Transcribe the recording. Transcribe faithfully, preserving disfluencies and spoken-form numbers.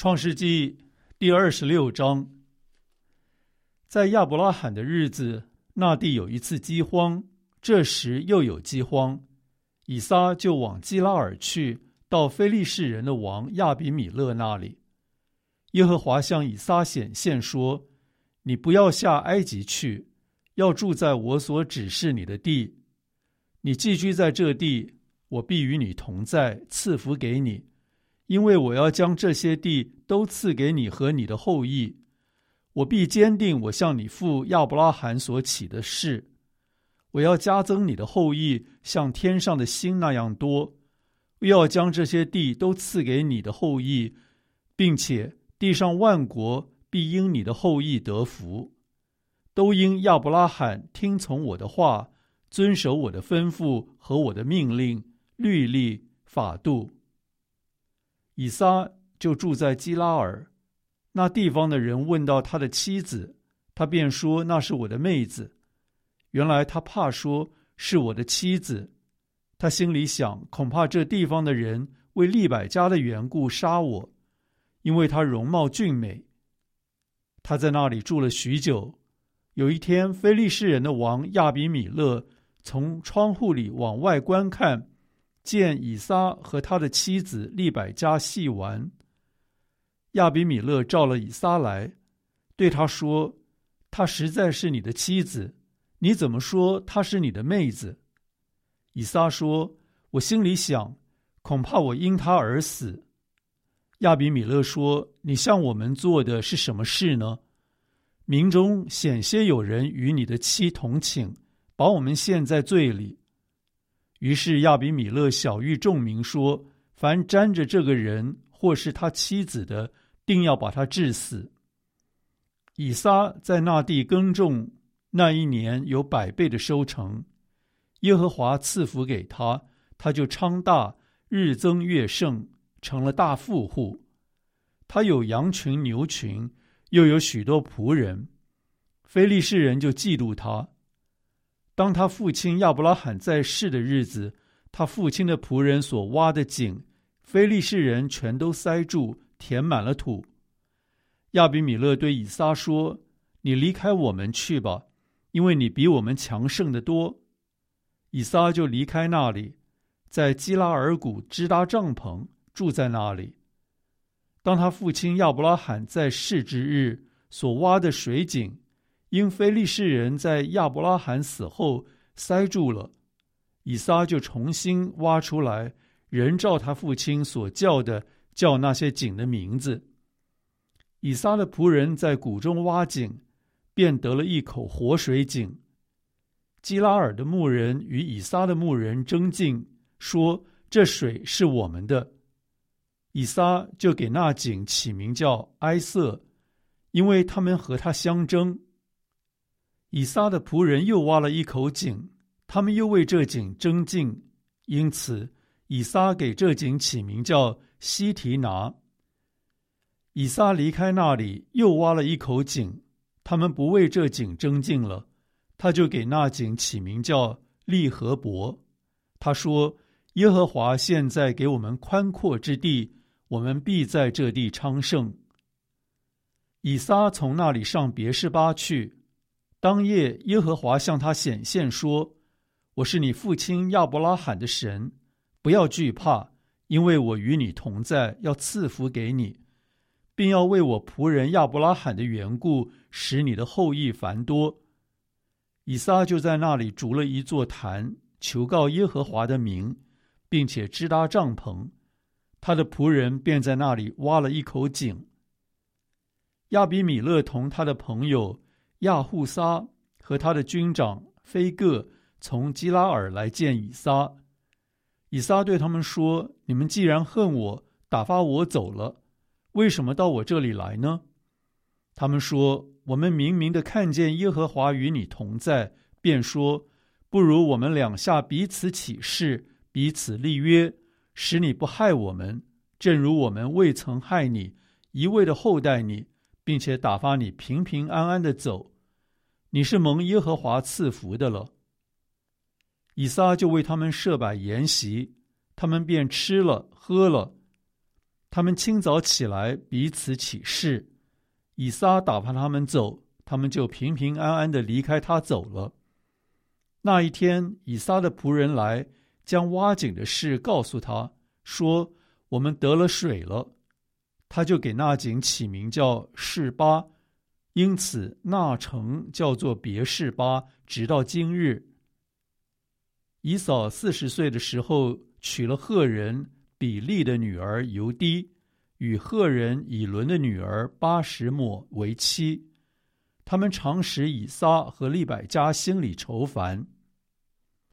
创世纪第二十六章，在亚伯拉罕的日子，那地有一次饥荒，这时又有饥荒，以撒就往基拉尔去，到非利士人的王亚比米勒那里。耶和华向以撒显现说：你不要下埃及去，要住在我所指示你的地。你寄居在这地，我必与你同在，赐福给你，因为我要将这些地都赐给你和你的后裔。我必坚定我向你父亚伯拉罕所起的誓，我要加增你的后裔，像天上的星那样多。又要将这些地都赐给你的后裔，并且地上万国必因你的后裔得福，都因亚伯拉罕听从我的话，遵守我的吩咐和我的命令、律例、法度。以撒就住在基拉尔，那地方的人问到他的妻子，他便说那是我的妹子。原来他怕说是我的妻子，他心里想，恐怕这地方的人为利百加的缘故杀我，因为她容貌俊美。他在那里住了许久。有一天，非利士人的王亚比米勒从窗户里往外观看，见以撒和他的妻子利百加戏玩。亚比米勒召了以撒来，对他说：她实在是你的妻子，你怎么说她是你的妹子？以撒说：我心里想，恐怕我因她而死。亚比米勒说：你向我们做的是什么事呢？民中险些有人与你的妻同寝，把我们陷在罪里。于是亚比米勒晓谕众民说：凡沾着这个人或是他妻子的，定要把他治死。以撒在那地耕种，那一年有百倍的收成。耶和华赐福给他，他就昌大，日增月盛，成了大富户。他有羊群牛群，又有许多仆人。非利士人就嫉妒他。当他父亲亚伯拉罕在世的日子，他父亲的仆人所挖的井，非利士人全都塞住，填满了土。亚比米勒对以撒说：你离开我们去吧，因为你比我们强盛得多。以撒就离开那里，在基拉尔谷支搭帐篷，住在那里。当他父亲亚伯拉罕在世之日，所挖的水井，因非利士人在亚伯拉罕死后塞住了，以撒就重新挖出来，仍照他父亲所叫的，叫那些井的名字。以撒的仆人在谷中挖井，便得了一口活水井。基拉尔的牧人与以撒的牧人争竞，说这水是我们的。以撒就给那井起名叫埃瑟，因为他们和他相争。以撒的仆人又挖了一口井，他们又为这井争竞，因此以撒给这井起名叫西提拿。以撒离开那里，又挖了一口井，他们不为这井争竞了，他就给那井起名叫利和伯。他说：耶和华现在给我们宽阔之地，我们必在这地昌盛。以撒从那里上别是巴去，当夜耶和华向他显现说：我是你父亲亚伯拉罕的神，不要惧怕，因为我与你同在，要赐福给你，并要为我仆人亚伯拉罕的缘故，使你的后裔繁多。以撒就在那里筑了一座坛，求告耶和华的名，并且支搭帐篷。他的仆人便在那里挖了一口井。亚比米勒同他的朋友亚户撒和他的军长菲各从基拉尔来见以撒。以撒对他们说：你们既然恨我，打发我走了，为什么到我这里来呢？他们说：我们明明的看见耶和华与你同在，便说：不如我们两下彼此起誓，彼此立约，使你不害我们，正如我们未曾害你，一味的厚待你，并且打发你平平安安的走。你是蒙耶和华赐福的了。以撒就为他们设摆筵席，他们便吃了喝了。 他们清早起来彼此起誓，以撒打发他们走，他们就平平安安地离开他走了。那一天，以撒的仆人来，将挖井的事告诉他，说我们得了水了。他就给那井起名叫示巴，因此那城叫做别示巴，直到今日。以扫四十岁的时候，娶了赫人比利的女儿犹低，与赫人以伦的女儿巴什抹为妻。他们常使以撒和利百加心里愁烦，